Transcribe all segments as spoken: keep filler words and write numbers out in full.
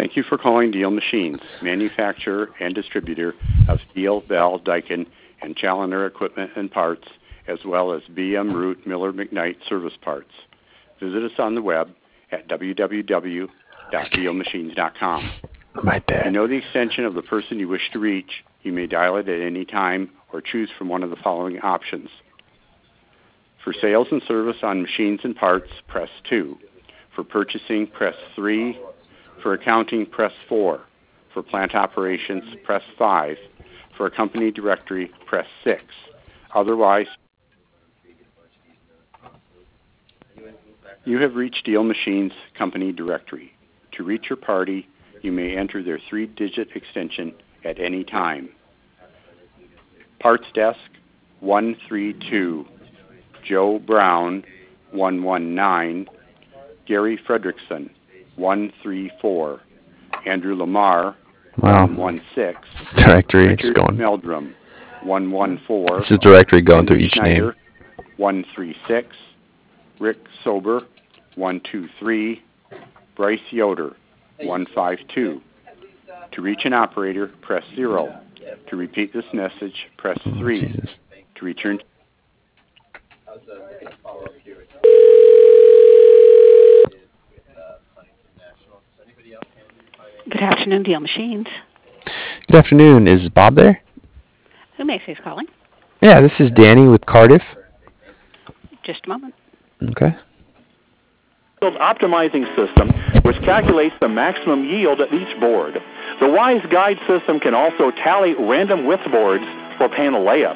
Thank you for calling Deal Machines, manufacturer and distributor of steel, bell, Daikin, and Challenger equipment and parts, as well as B M Root Miller McKnight service parts. Visit us on the web at w w w dot deal machines dot com. My bad. If you know the extension of the person you wish to reach, you may dial it at any time or choose from one of the following options. For sales and service on machines and parts, press two. For purchasing, press three. For accounting, press four. For plant operations, press five. For a company directory, press six. Otherwise, you have reached Deal Machines Company Directory. To reach your party, you may enter their three-digit extension at any time. Parts Desk, one three two. Joe Brown, one one nine. Gary Fredrickson, one three four. Andrew Lamar, wow. one one six. Directory, Richard it's going. Meldrum, one one four. This is directory going Henry through each Schneider, name. one three six. Rick Sober, one two three. Bryce Yoder, one five two. To reach an operator, press zero. To repeat this message, press three. Oh, Jesus. To return. Good afternoon, Deal Machines. Good afternoon. Is Bob there? Who may I say is calling? Yeah, this is Danny with Cardiff. Just a moment. Okay. Optimizing system, which calculates the maximum yield at each board. The WISE Guide system can also tally random width boards for panel layup.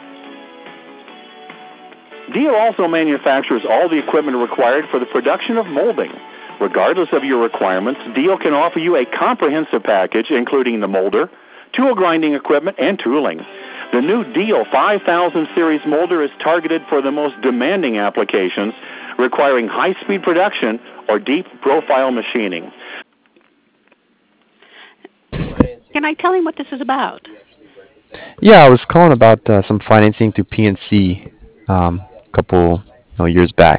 Deal also manufactures all the equipment required for the production of molding. Regardless of your requirements, Deal can offer you a comprehensive package including the molder, tool grinding equipment, and tooling. The new Deal five thousand series molder is targeted for the most demanding applications requiring high-speed production or deep profile machining. Can I tell him what this is about? Yeah, I was calling about uh, some financing through P N C um, a couple you know, years back.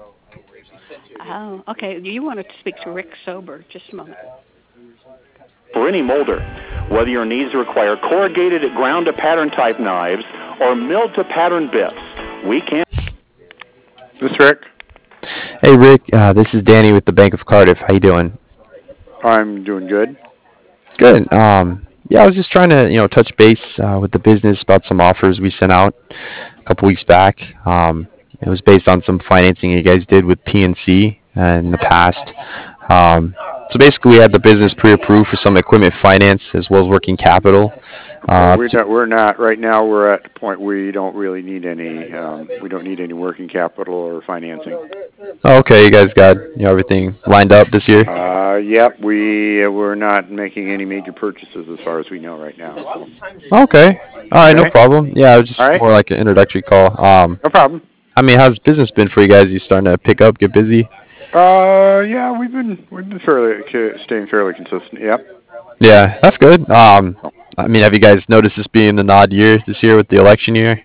Oh, okay. You wanted to speak to Rick Sober. Just a moment. For any molder, whether your needs require corrugated ground to pattern type knives or milled to pattern bits, we can. This is Rick. Hey, Rick. Uh, this is Danny with the Bank of Cardiff. How you doing? I'm doing good. Good. Um, yeah, I was just trying to you know touch base uh, with the business about some offers we sent out a couple weeks back. Um, it was based on some financing you guys did with P N C uh, in the past. Um, so basically, we had the business pre-approved for some equipment finance as well as working capital. Uh, we're, not, we're not right now. We're at the point where we don't really need any. Um, we don't need any working capital or financing. Oh, okay, you guys got you know everything lined up this year. Uh, yep, we uh, we're not making any major purchases as far as we know right now. So. Okay, all right, okay. no problem. Yeah, it was just right. more like an introductory call. Um, no problem. I mean, how's business been for you guys? You starting to pick up, get busy? Uh, yeah, we've been we've been fairly staying fairly consistent. Yep. Yeah, that's good. Um, I mean, have you guys noticed this being an odd year this year with the election year?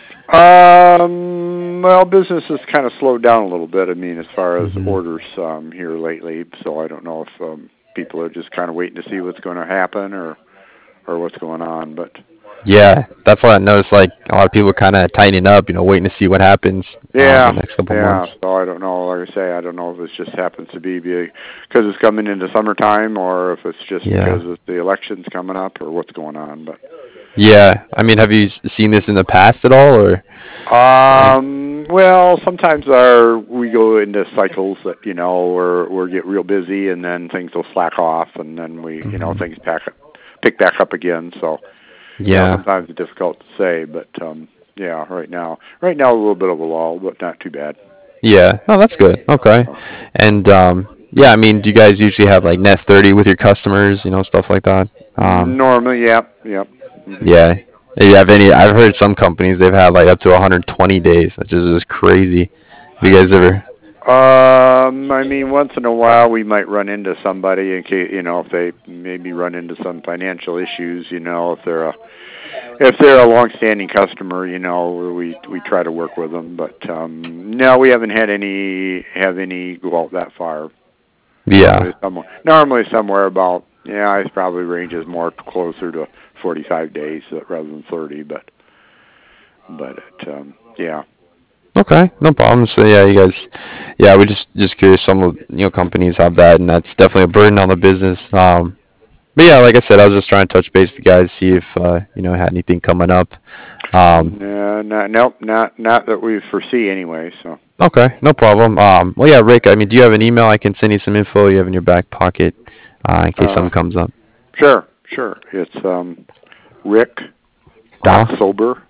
Um, well, business has kind of slowed down a little bit. I mean, as far as mm-hmm. orders um, here lately, so I don't know if um, people are just kind of waiting to see what's going to happen or or what's going on. But yeah, that's what I noticed. Like a lot of people kind of tightening up, you know, waiting to see what happens. Yeah, uh, the next couple yeah. months. So I don't know. Like I say, I don't know if it just happens to be because it's coming into summertime, or if it's just yeah. because of the election's coming up, or what's going on. But yeah, I mean, have you seen this in the past at all, or? Um. Well, sometimes our we go into cycles that you know where we get real busy, and then things will slack off, and then we mm-hmm. you know things pack up, pick back up again. So yeah, you know, sometimes it's difficult to say, but um, yeah, right now, right now a little bit of a lull, but not too bad. Yeah. Oh, that's good. Okay. And um, yeah, I mean, do you guys usually have like net thirty with your customers, you know, stuff like that? Um, Normally, yep, yep. Mm-hmm. Yeah. Do you have any? I've heard some companies they've had like up to one hundred twenty days, which is just crazy. Have you guys ever? Um, I mean, once in a while we might run into somebody in case you know if they maybe run into some financial issues. You know, if they're a if they're a long-standing customer, you know, we we try to work with them. But um, no, we haven't had any have any go out that far. Yeah. Normally somewhere, normally somewhere about, yeah, it probably ranges more closer to forty-five days rather than thirty, but, but it, um, yeah. Okay, no problem. So yeah, you guys, yeah, we're just just curious. Some of you know companies have that, and that's definitely a burden on the business. Um, but yeah, like I said, I was just trying to touch base with you guys, see if uh, you know had anything coming up. Um, Uh, not, nope, not, not that we foresee anyway, so. okay, no problem. Um, well, yeah, Rick, I mean, do you have an email I can send you some info you have in your back pocket uh, in case Uh, something comes up? Sure, sure. It's, um, Rick dot Uh-huh. Sober,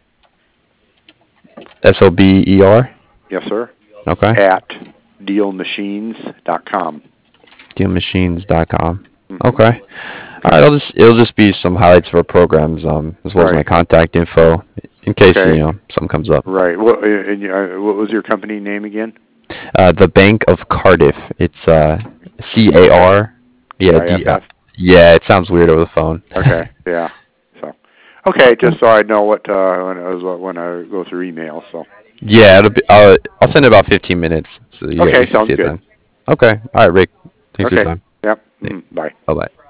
S O B E R. yes sir, Okay. at deal machines dot com. deal machines dot com. Mm-hmm. Okay. All right. I'll just it'll just be some highlights of our programs, um, as well as my Right. contact info, in case Okay. you know something comes up. Right. What, and, uh, what was your company name again? Uh, the Bank of Cardiff. It's uh, C A R. Yeah. D- uh, C I F F? yeah. It sounds weird over the phone. Okay. Yeah. So. Okay. Just so I know what uh, when I was when I go through email. So. Yeah. It'll be. I'll I'll send it about fifteen minutes. So you Okay, guys can sounds see it good. then. Okay. All right, Rick. Thanks for Okay. your time. Yep. Mm, bye. Bye bye.